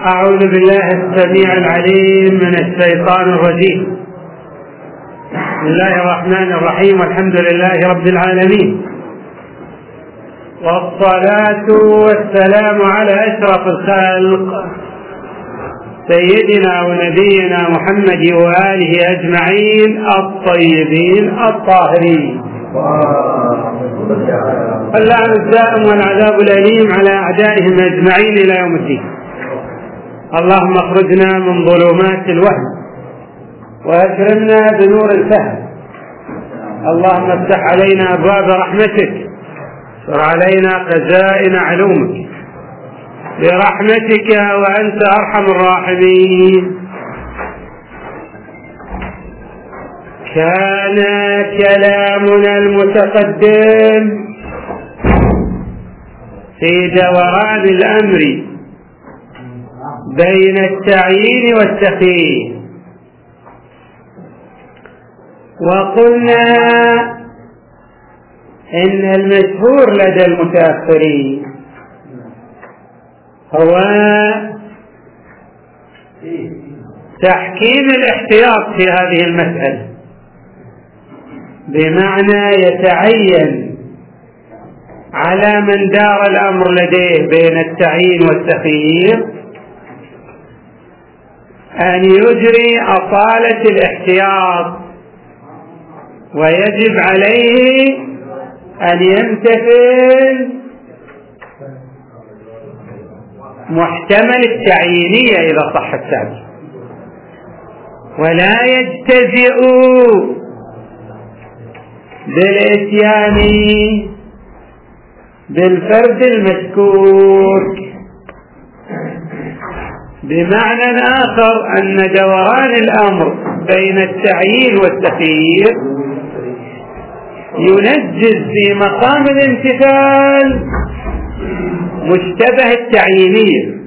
أعوذ بالله السميع العليم من الشيطان الرجيم. بسم الله الرحمن الرحيم، والحمد لله رب العالمين، والصلاة والسلام على أشرف الخلق سيدنا ونبينا محمد وآله أجمعين الطيبين الطاهرين. اللعن الدائم والعذاب الأليم على أعدائهم أجمعين إلى يوم الدين. اللهم اخرجنا من ظلمات الوهم وأكرمنا بنور الفهم. اللهم افتح علينا أبواب رحمتك، وانشر علينا خزائن علومك برحمتك وأنت أرحم الراحمين. كان كلامنا المتقدم في دوران الأمر بين التعيين والتخيير، وقلنا إن المشهور لدى المتأخرين هو تحكيم الاحتياط في هذه المسألة، بمعنى يتعين على من دار الأمر لديه بين التعيين والتخيير أن يجري أصالة الاحتياط، ويجب عليه أن يمتثل محتمل التعيينية إذا صح التعبير، ولا يجتزئ بالإتيان بالفرد المشكوك. بمعنى آخر أن دوران الأمر بين التعيين والتخيير ينجز في مقام الامتثال مشتبه التعيينية،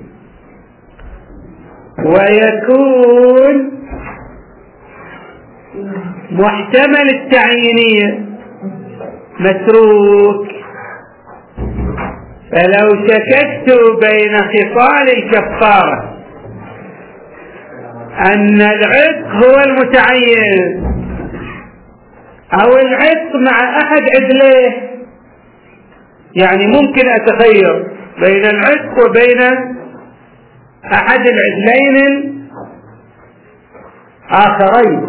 ويكون محتمل التعيينية متروك. فلو شككت بين خصال الكفارة أن العتق هو المتعين أو العتق مع أحد عدليه، يعني ممكن أتخير بين العتق وبين أحد العدلين الآخرين،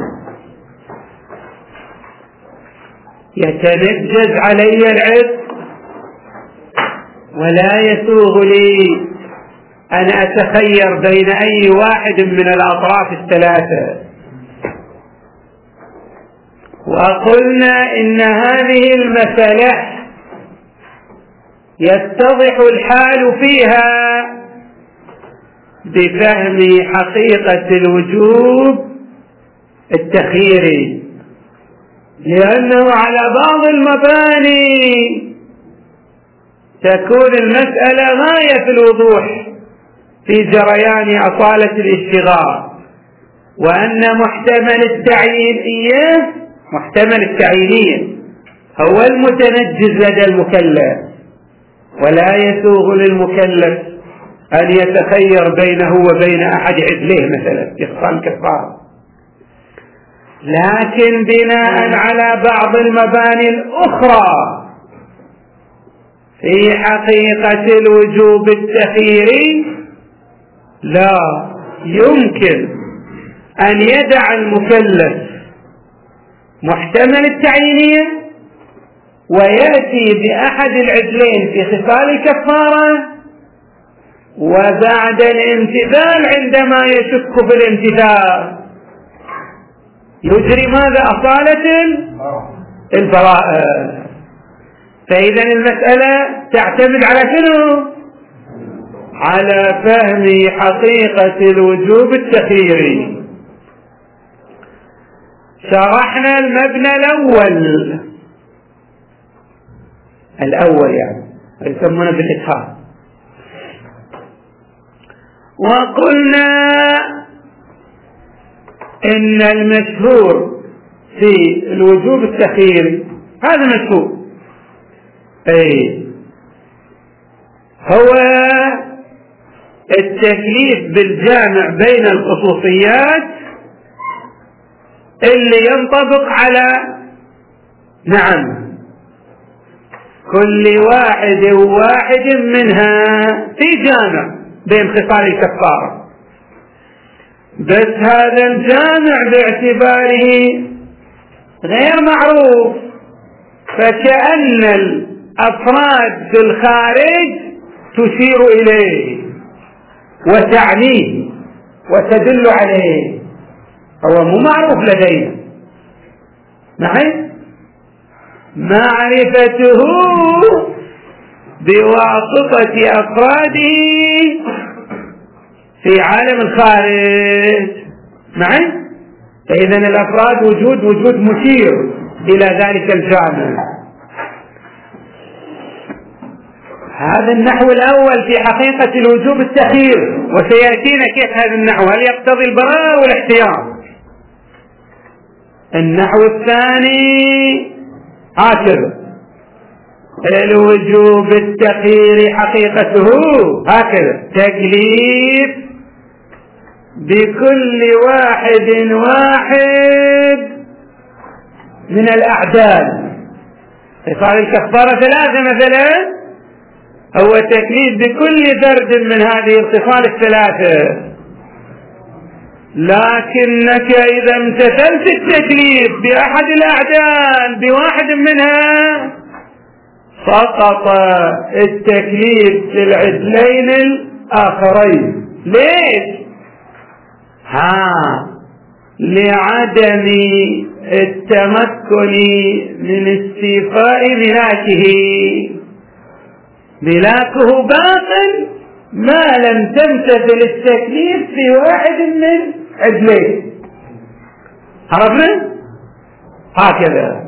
يتنجز علي العتق ولا يسوغ لي أن أتخير بين أي واحد من الأطراف الثلاثة. وقلنا إن هذه المسألة يتضح الحال فيها بفهم حقيقة الوجوب التخييري، لأنه على بعض المباني تكون المسألة غاية في الوضوح في جريان أصالة الاشتغال، وأن محتمل التعيينية هو المتنجز لدى المكلف، ولا يسوغ للمكلف أن يتخير بينه وبين أحد عدليه مثلا في خصال الكفارة. لكن بناء على بعض المباني الأخرى في حقيقة الوجوب التخييري لا يمكن أن يدع المكلف محتمل التعيينية ويأتي بأحد العدلين في خصال الكفارة، وبعد الامتثال عندما يشك في الامتثال يجري ماذا؟ أصالة البراءة. فإذا المسألة تعتمد على شنو؟ على فهم حقيقة الوجوب التخييري. شرحنا المبنى الأول يعني يسمونه بالإدخال، وقلنا إن المشهور في الوجوب التخييري هذا مشهور هو التكليف بالجامع بين الخصوصيات اللي ينطبق على كل واحد وواحد منها في جامع بين خصال الكفارة، بس هذا الجامع باعتباره غير معروف، فكأن الأفراد في الخارج تشير إليه وتعنيه وتدل عليه، هو مو معروف لدينا. معرفته بواسطة أفراده في عالم الخارج. فإذا الأفراد وجود مشير إلى ذلك الجانب. هذا النحو الأول في حقيقة الوجوب التخيير، وسيأتينا كيف هذا النحو، هل يقتضي البراءة والاحتياط. النحو الثاني هكذا: الوجوب التخيير حقيقته هكذا: تكليف بكل واحد من الأعداد. خصال الكفارة 3 مثلا، هو تكليف بكل فرد من هذه الخصال 3، لكنك إذا امتثلت التكليف بأحد الأعداد بواحد منها سقط التكليف في العدلين الآخرين. ليش؟ لعدم التمكن من استيفاء ملاكه. ملاكه باطل ما لم تمتثل التكليف في واحد من عدلين. عرفنا؟ هكذا.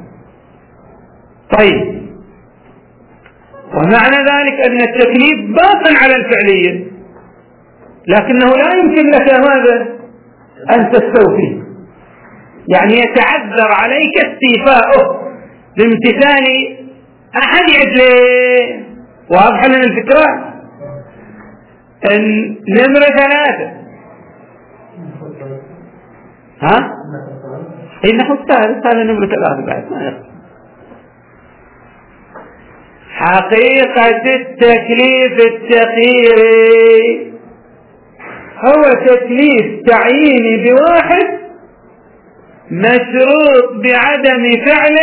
طيب، ومعنى ذلك أن التكليف باطل على الفعلية، لكنه لا يمكن لك ماذا؟ أن تستوفي، يعني يتعذر عليك استيفاؤه بامتثال أحد عدلين. واضح لنا الفكرة؟ نمرة 3 النحو الثالث، هذا نمرة 3 بعد ما يخطئ. حقيقة التكليف التخييري هو تكليف تعييني بواحد مشروط بعدم فعل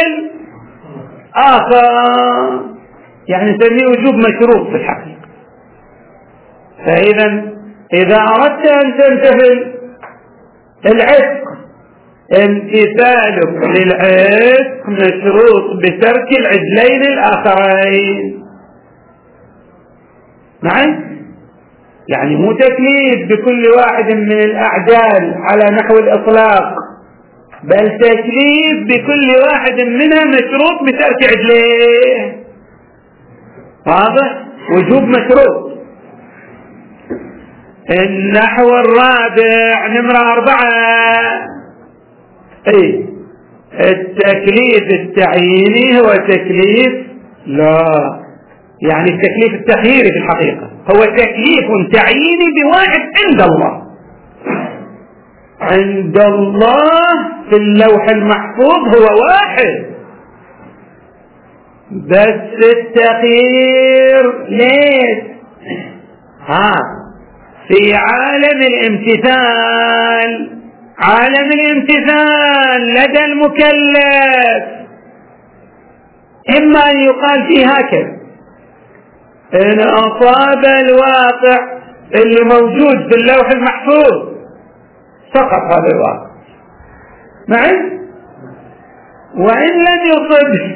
آخر، يعني نسميه وجوب مشروط في الحقيقة. إذا أردت أن تمتثل العتق، امتثالك للعتق مشروط بترك العدلين الآخرين. يعني مو تكليف بكل واحد من الأعدال على نحو الإطلاق، بل تكليف بكل واحد منها مشروط بترك عدلين. واضح؟ وجوب مشروط. النحو الرابع نمرة 4 التكليف التعييني هو تكليف يعني التكليف التخييري في الحقيقة هو تكليف تعييني بواحد عند الله. عند الله في اللوح المحفوظ هو واحد، بس التخيير ليش؟ في عالم الامتثال. عالم الامتثال لدى المكلف إما أن يقال فيه هكذا: إن أصاب الواقع اللي موجود في اللوح المحفوظ سقط هذا الواقع وإن لم يصب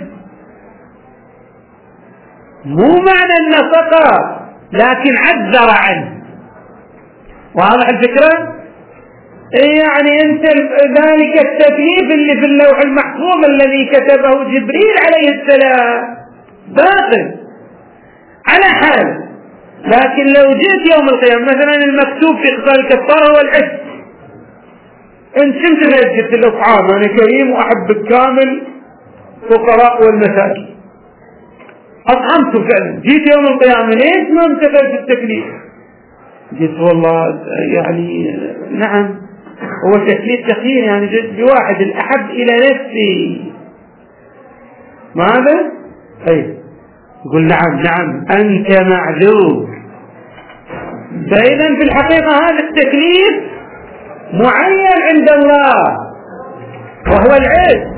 مو معنى أنه سقط، لكن عذر عنه. واضح الفكرة؟ يعني أنت ذلك التكليف اللي في اللوح المحفوظ الذي كتبه جبريل عليه السلام باطل على حال، لكن لو جئت يوم القيامة مثلا المكتوب في خصال الكفارة هو العتق، انت شمت جبت الأطعام، أنا كريم وأحب الكامل فقراء والمساكين، أطعمته فعلا، جيت يوم القيامة ليش ما امتثلت التكليف؟ قلت والله يعني نعم هو تكليف تخيير، يعني جئت بواحد الأحب إلى نفسي ماذا؟ أي يقول نعم أنت معذور. فإذا في الحقيقة هذا التكليف معين عند الله وهو العلم.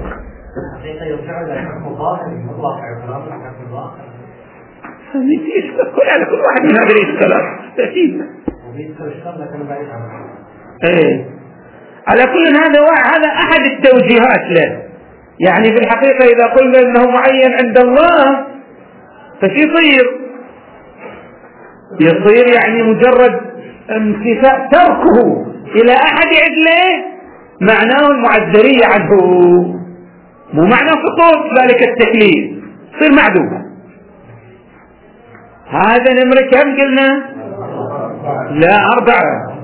كل واحد من هذه الثلاث تأكيد. على كل هذا أحد التوجيهات له. يعني في الحقيقة إذا قلنا أنه معين عند الله فشي يصير يعني مجرد امتثال تركه إلى أحد عدله معناه المعذرية عنه، مو معنى سقوط ذلك التكليف، يصير معذور. هذا نمرة كم قلنا؟ لا 4.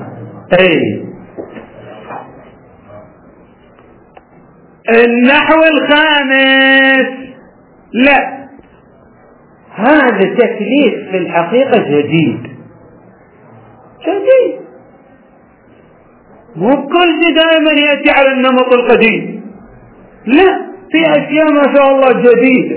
النحو الخامس لا، هذا تكليف في الحقيقة جديد، مو كل شيء دائما يأتي على النمط القديم، لا، في أشياء ما شاء الله جديدة.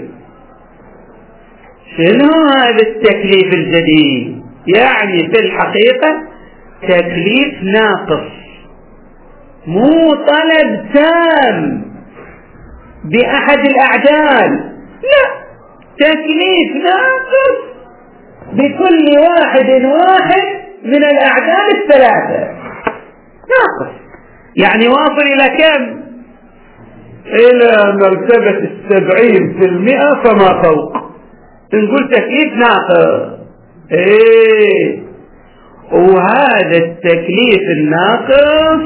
شنو هذا التكليف الجديد؟ يعني في الحقيقة تكليف ناقص، مو طلب تام بأحد الأعداد، لا، تكليف ناقص بكل واحد من الأعداد الثلاثة، ناقص. يعني واصل إلى كم؟ إلى مرتبة 70% فما فوق، نقول تكليف ناقص. وهذا التكليف الناقص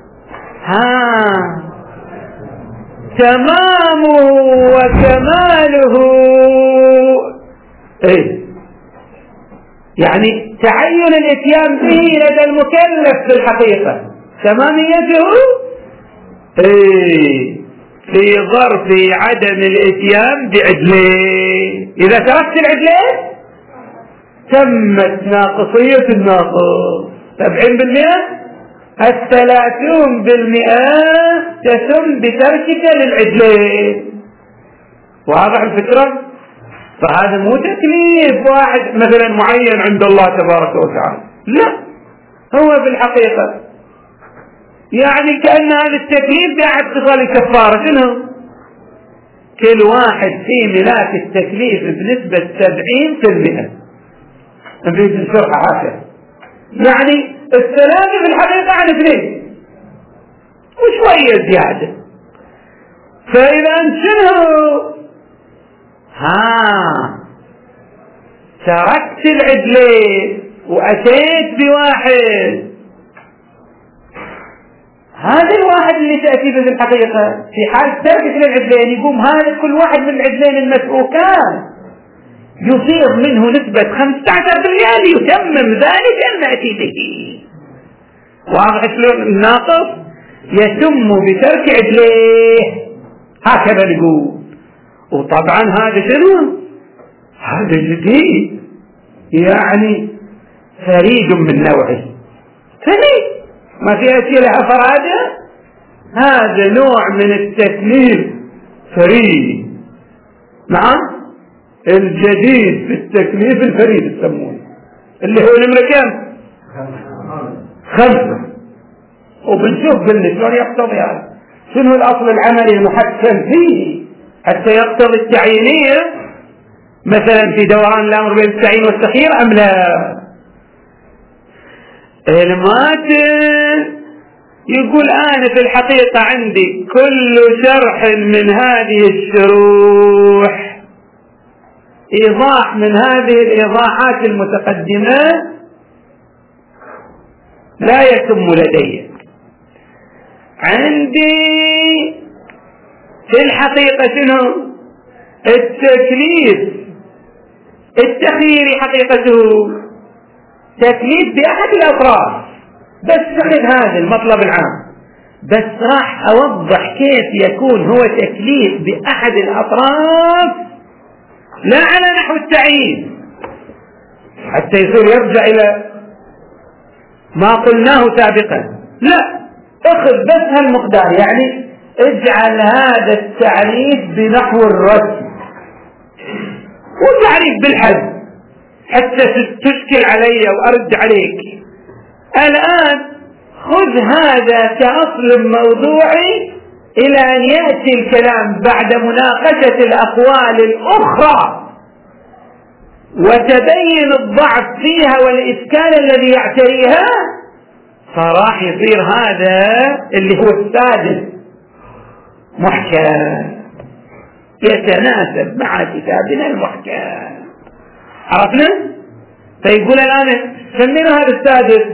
تمامه وكماله يعني تعين الاتيان به لدى المكلف في الحقيقة، تماميته في ظرف عدم الاتيان بعدلين. إذا تركت العدلين تمت ناقصية الناقص. 70% 30% تتم بتركك للعدلين. واضح الفكرة؟ فهذا مو تكليف واحد مثلا معين عند الله تبارك وتعالى، لا، هو في الحقيقة يعني كأن هذا التكليف بأحد خصال الكفارة. شنو؟ كل واحد في ملاك التكليف بنسبة 70%. نريد الشرح هكذا، يعني 3 في الحقيقة عن 2 وشوية زيادة. فإذا أنت شنو تركت العدلين وأتيت بواحد، هذا الواحد اللي تأتي به في الحقيقة في حال تركت للعدلين يقوم هذا كل واحد من العدلين المسؤوكان يصير منه نسبة 15% ليتمم ذلك نأتي به. واضح شلون الناقص يتم بترك عدليه، هكذا نقول. وطبعا هذا شنو؟ هذا جديد، يعني فريد من نوعه، فريد ما فيها شيء لها فرادة. هذا نوع من التكليف فريد. نعم، الجديد في التكليف الفريد يسمونه، اللي هو نمرة كم؟ 5. وبنشوف شلون يقتضي هذا، شنو الأصل العملي المحكم فيه حتى يقتضي التعيينية مثلا في دوران الأمر بين التعيين والتخيير أم لا. الماتن يقول أنا في الحقيقة عندي كل شرح من هذه الشروح إيضاح من هذه الإيضاحات المتقدمة لا يتم لدي. عندي في الحقيقة شنو؟ التكليف التخييري حقيقته تكليف بأحد الأطراف، بس أخذ هذا المطلب العام، بس راح أوضح كيف يكون هو تكليف بأحد الأطراف لا على نحو التعيين، حتى يصير يرجع إلى ما قلناه سابقا، لا، اخذ بس هالمقدار، يعني اجعل هذا التعريف بنحو الرسم وتعريف بالحد حتى تشكل علي وأرد عليك. الآن خذ هذا كأصل موضوعي إلى أن يأتي الكلام بعد مناقشة الأقوال الأخرى وتبين الضعف فيها والإشكال الذي يعتريها، فراح يصير هذا اللي هو السادس محكم يتناسب مع كتابنا المحكم. عرفنا؟ فيقول الآن سمينا هذا السادس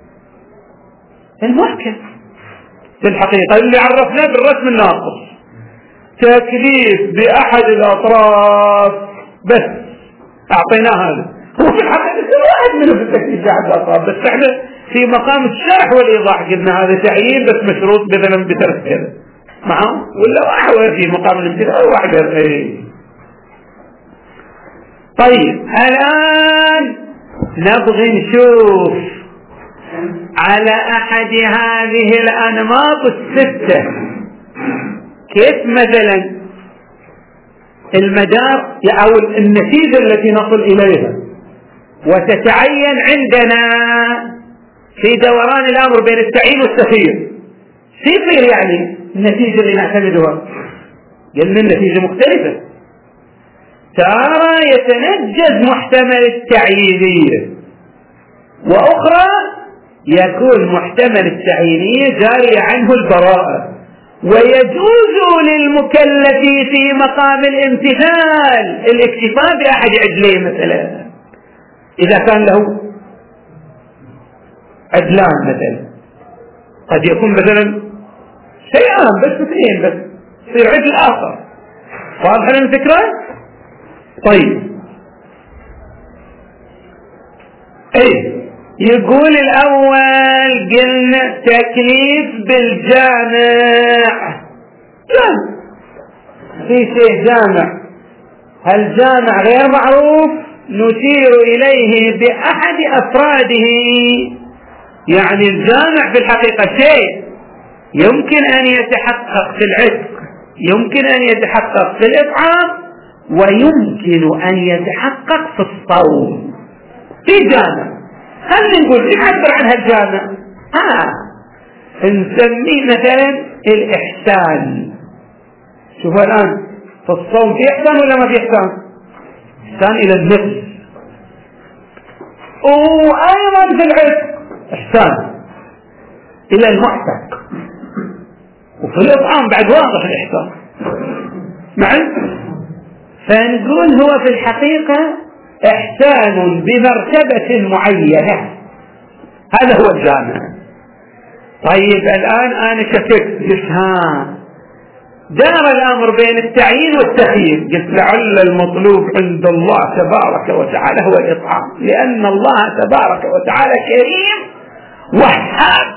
المحكم في الحقيقة اللي عرفناه بالرسم الناقص، تكليف بأحد الأطراف، بس أعطيناه هذا. هو في الحقيقة واحد منه في التكليف بأحد الأطراف، بس احنا في مقام الشرح والإيضاح قلنا هذا تعيين بس مشروط مثلا بثلاث كذا معه، ولا واحد في مقام الامتثال واحد. طيب الآن نبغي نشوف على أحد هذه الأنماط الستة كيف مثلا المدار أو النتيجة التي نصل إليها وتتعين عندنا في دوران الأمر بين التعيين والتخيير. يصير يعني النتيجة اللي نعتمدها، قلنا النتيجة مختلفة، تارة يتنجز محتمل التعيينية، وأخرى يكون محتمل التعيينية جاري عنه البراءة، ويجوز للمكلف في مقام الامتثال الاكتفاء بأحد عدليه مثلا، إذا كان له عدلان مثلا، قد يكون مثلا شيئان بس اثنين بس يصير عدل آخر. واضح الفكرة؟ طيب يقول الأول قلنا تكليف بالجامع، في شيء جامع، هالجامع غير معروف نشير إليه بأحد أفراده، يعني الجامع في الحقيقة شيء يمكن أن يتحقق في العتق، يمكن أن يتحقق في الإطعام، ويمكن أن يتحقق في الصوم. في جامع، خلينا نقول نعبر عن هالجامع، نسميه مثلا الإحسان. شوفوا الآن في الصوم في إحسان ولا ما في إحسان؟ إحسان إلى النفس، وأيضا في العتق إحسان إلى المعتق، وفي الإطعام بعد واضح الإحسان معي. فنقول هو في الحقيقة إحسان بمرتبة معينة، هذا هو الجامع. طيب الآن أنا شككت، قلت دار الأمر بين التعيين والتخيير، قلت لعل المطلوب عند الله تبارك وتعالى هو الإطعام، لأن الله تبارك وتعالى كريم وهاب،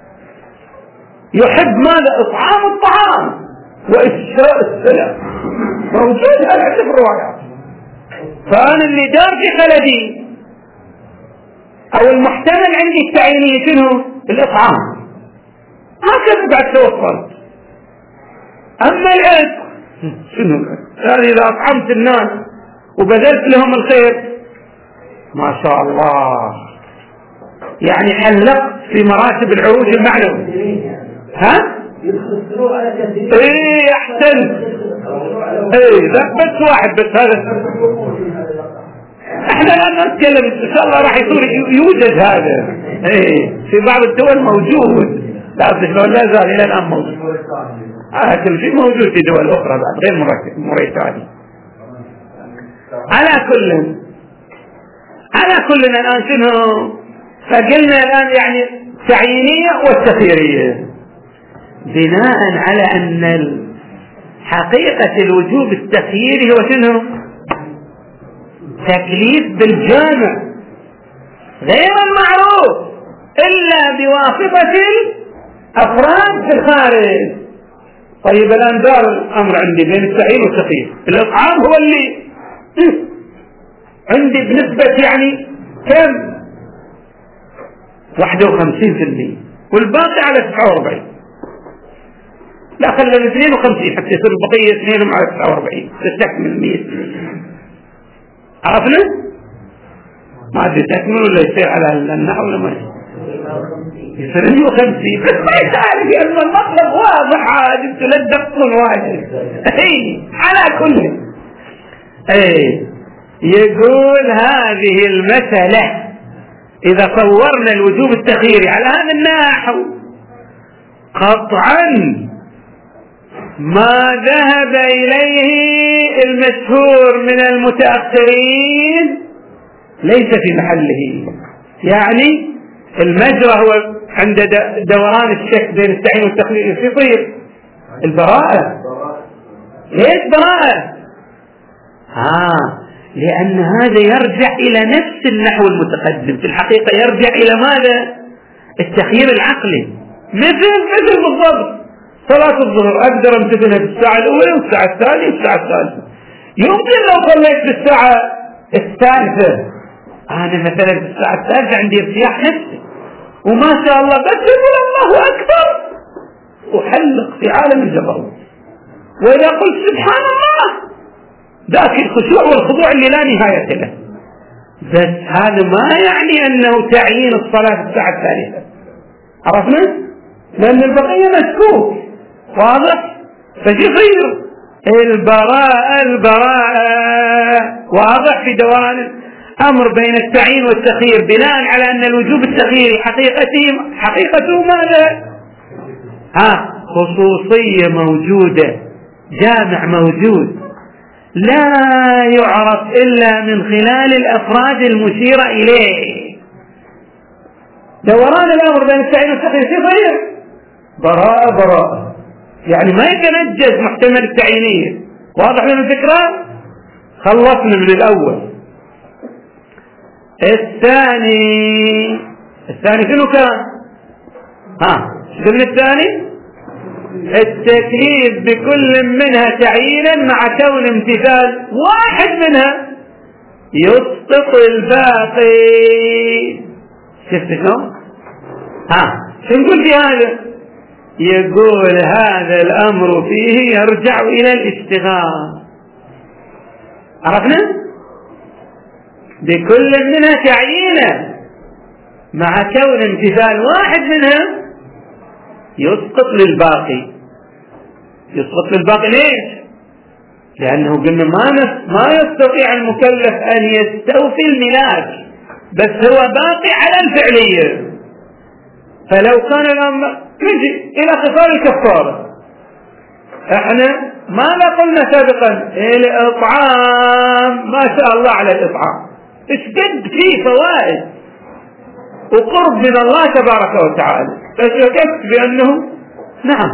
يحب ماذا؟ إطعام الطعام وإفشاء السلام، موجود هذا في الروايات. فأنا اللي دار في خلدي أو المحتمل عندي التعيينية شنو؟ الإطعام، هكذا بعد توصلت. أما العتق شنو؟ يعني إذا أطعمت الناس وبذلت لهم الخير ما شاء الله، يعني حلقت في مراتب العروج المعنوي. أحسن. ذا بس واحد بس، هذا احنا الآن نتكلم إن شاء الله راح يصير يوجد هذا. في بعض الدول موجود، لا زال إلى الآن موجود، كل شيء موجود في دول أخرى بعد غير موريتانيا. على كل الآن شنو؟ فقلنا الآن يعني تعيينية والتخييرية، بناء على أن حقيقة الوجوب التخييري هو شنو؟ تكليف بالجامع غير المعروف إلا بواسطة الأفراد في الخارج. طيب الآن دار الأمر عندي بين التعيين والتخيير، الإطعام هو اللي عندي بنسبة يعني كم؟ 51%، والباقي على 49. لا خلنا 52 حتى يصير البقية 2 على 49 تستكمل 100. عرفنا؟ ما عاد تكمل ولا يصير على النحو ولا ما يصير 150. بس ما يتعرف لأن المطلب واضح عاد، انتوا لا تدقون واجد. على كل يقول هذه المسألة إذا صورنا الوجوب التخييري على هذا النحو قطعا ما ذهب إليه المشهور من المتأخرين ليس في محله. يعني المجرى هو عند دوران الشك بين التعيين والتخيير يصير البراءة. ليش براءة؟ لأن هذا يرجع إلى نفس النحو المتقدم، في الحقيقة يرجع إلى ماذا؟ التخيير العقلي. مثل بالضبط صلاة الظهر أقدر أمتثلها في الساعة الأولى والساعة الثانية والساعة الثالثة. يمكن لو صليت في الساعة الثالثة، أنا مثلا في الساعة الثالثة عندي ارتياح نفسي وما شاء الله بس يقول الله أكبر أحلق في عالم الجبروت، وإذا قلت سبحان الله ذاك الخشوع والخضوع اللي لا نهاية له. بس هذا ما يعني أنه تعيين الصلاة في الساعة الثالثة. عرفنا؟ لأن البقية مشكوك. واضح؟ فيصير البراءة واضح في دوران أمر بين التعيين والتخيير بناء على أن الوجوب التخييري حقيقته ماذا؟ خصوصية موجودة، جامع موجود لا يعرف إلا من خلال الأفراد المشيرة إليه. دوران الأمر بين التعيين والتخيير يصير براءة، يعني ما يتنجز محتمل التعيينية. واضح من الفكرة؟ خلصنا من الأول. الثاني شنو كان؟ شنو الثاني؟ التكليف بكل منها تعيينا مع كون امتثال واحد منها يسقط الباقي. شفت شلون؟ شو نقول في هذا؟ يقول هذا الأمر فيه يرجع إلى الاشتغال. عرفنا؟ بكل منها تعيينا مع كون امتثال واحد منها يسقط للباقي. يسقط للباقي ليش؟ لأنه قلنا ما يستطيع المكلف أن يستوفي الملاك، بس هو باقي على الفعلية. فلو كان الأمر نجي إلى خصال الكفارة، احنا ماذا قلنا سابقا؟ الإطعام ما شاء الله على الإطعام، ايش قد فيه فوائد وقرب من الله تبارك وتعالى، فشككت بأنه نعم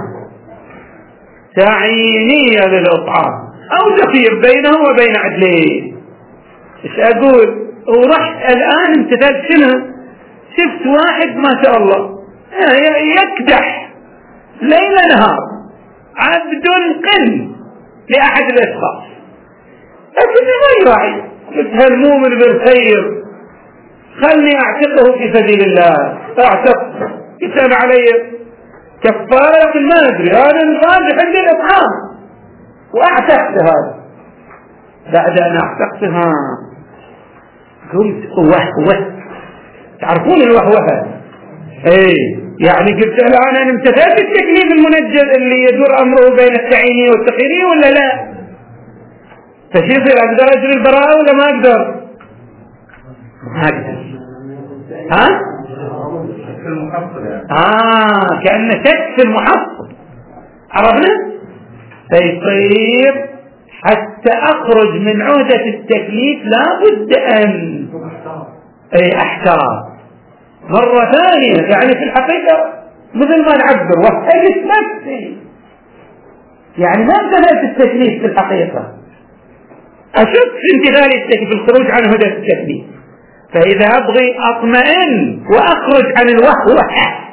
تعيينية للإطعام أو تخير بينه وبين عدلين. ايش أقول؟ ورحت الآن امتثلت شنو؟ شفت واحد ما شاء الله يكدح ليل نهار عبد قن لأحد الأشخاص، لكنه ما يراعي. قلت هالمؤمن بالخير خلني أعتقه في سبيل الله. أعتقه كتاب علي كفارة، لكن ما أدري هذا الراجح عندي الإطعام وأعتقت هذا. بعد أن أعتقتها قلت وهوه. تعرفون الوهوه؟ يعني قلت الآن أنا امتثلت التكليف المنجز اللي يدور أمره بين التعييني والتخييري ولا لا؟ فشيصير أقدر أجري البراءة ولا ما أقدر؟ ما أقدر. كأن شك في المحصل. عرفنا؟ فيصير حتى أخرج من عهدة التكليف لا بد أن أحتار مرة ثانية. يعني في الحقيقة مثل ما نعبر وحدت نفسي، يعني ما امتثلت التكليف في الحقيقة، أشك في امتثال التكليف في الخروج عن هدى التكليف. فإذا أبغي أطمئن وأخرج عن الوهوة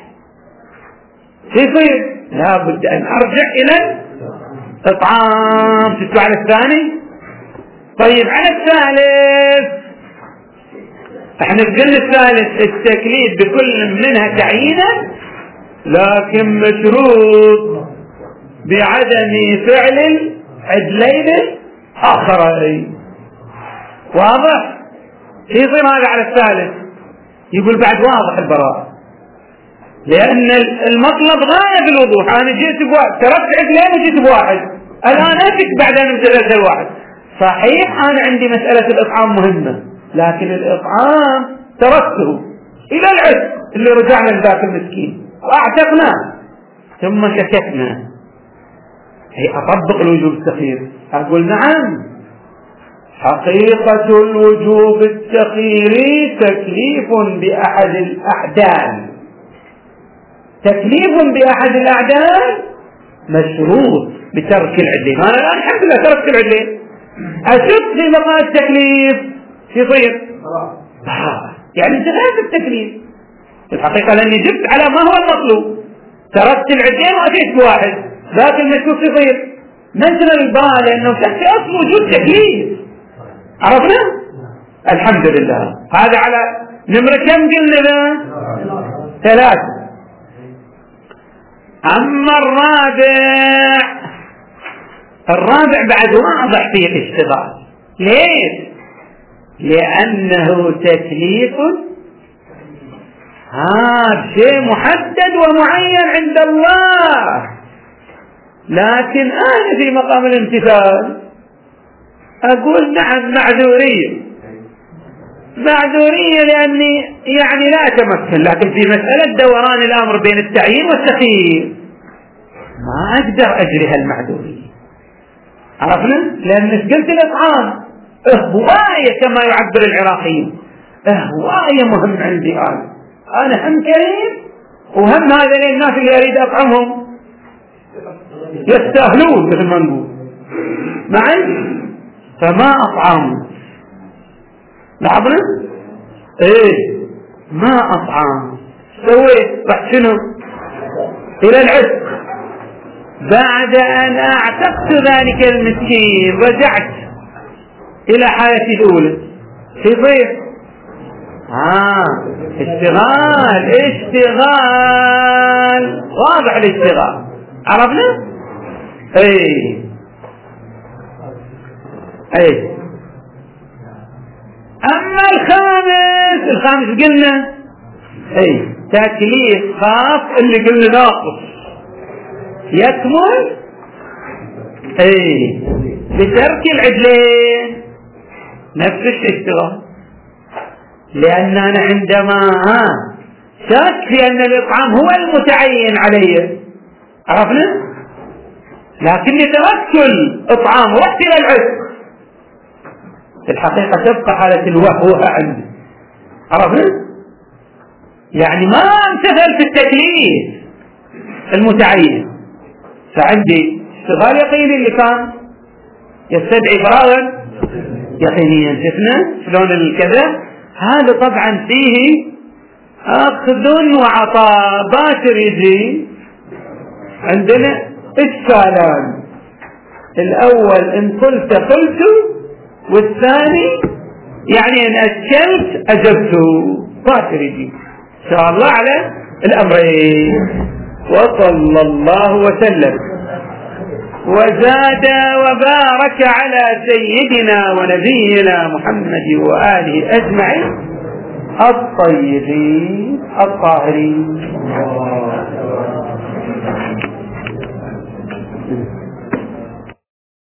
يصير لا بد أن أرجع إلى الإطعام. تتبع على الثاني. طيب على الثالث احنا الجزء الثالث التكليف بكل منها تعيينا لكن مشروط بعدم فعل العدلين الآخرين. واضح؟ يصير هذا على الثالث يقول بعد واضح البراءة، لأن المطلب غاية بالوضوح. أنا جيت بواحد تركت عدلين وجيت بواحد، الآن أثق بعد أن امتلأت الواحد. صحيح أنا عندي مسألة الإطعام مهمة، لكن الإطعام تركته إلى العتق اللي رجعنا لذاك المسكين وأعتقناه ثم شككنا، هي أطبق الوجوب التخيير؟ أقول نعم، حقيقة الوجوب التخييري تكليف بأحد الأعداد، تكليف بأحد الأعداد مشروط بترك العدلين. أنا الآن الحمد لله تركت العدلين، أشد في مقام التكليف يصير يعني انتهيت التكليف الحقيقة، لأني جبت على ما هو المطلوب، تركت العدلين وأتيت بواحد، ذاك المشروط يصير نزل البال لأنه تحت أصل وجود تكليف. عرفنا؟ الحمد لله. هذا على نمرة كم قلنا؟ 3. أما الرابع بعد واضح فيه الاشتغال. ليش؟ لأنه تكليف شيء محدد ومعين عند الله، لكن أنا في مقام الامتثال أقول نعم معذورية لأني يعني لا أتمكن، لكن في مسألة دوران الأمر بين التعيين والتخيير ما أقدر أجري هالمعذورية. عرفنا؟ لأن قلت الإطعام هواية كما يعبر العراقيين، هواية مهم عندي أنا هم كريم وهم هذا الناس اللي أريد أطعمهم يستاهلون مثل ما نقول معي، فما أطعم. لاحظنا؟ ما أطعم، سويت رحت شنو؟ إلى العتق. بعد أن أعتقت ذلك المسكين رجعت إلى حالتي الأولى، يصير اشتغال واضح الاشتغال. عرفنا؟ أما الخامس قلنا تكليف خاص اللي قلنا ناقص يكمل بترك العدلين نفس الاشتغال، لأن أنا عندما شك في أن الإطعام هو المتعين علي، عرفنا؟ لكني تركت الإطعام ورحت إلى العتق، في الحقيقة تبقى حالة الوهوة عندي. عرفنا؟ يعني ما امتثل في التكليف المتعين، فعندي اشتغال يقيني اللي كان يستدعي فراغا يقينيا. شفنا شلون الكذا؟ هذا طبعا فيه أخذ وعطاء باشر يجي عندنا إشكالان. الأول إن قلت والثاني يعني إن أشكلت أجبت. باشر يجي إن شاء الله على الأمرين. وصلى الله وسلم وزاد وبارك على سيدنا ونبينا محمد وآله أجمعين الطيبين الطاهرين.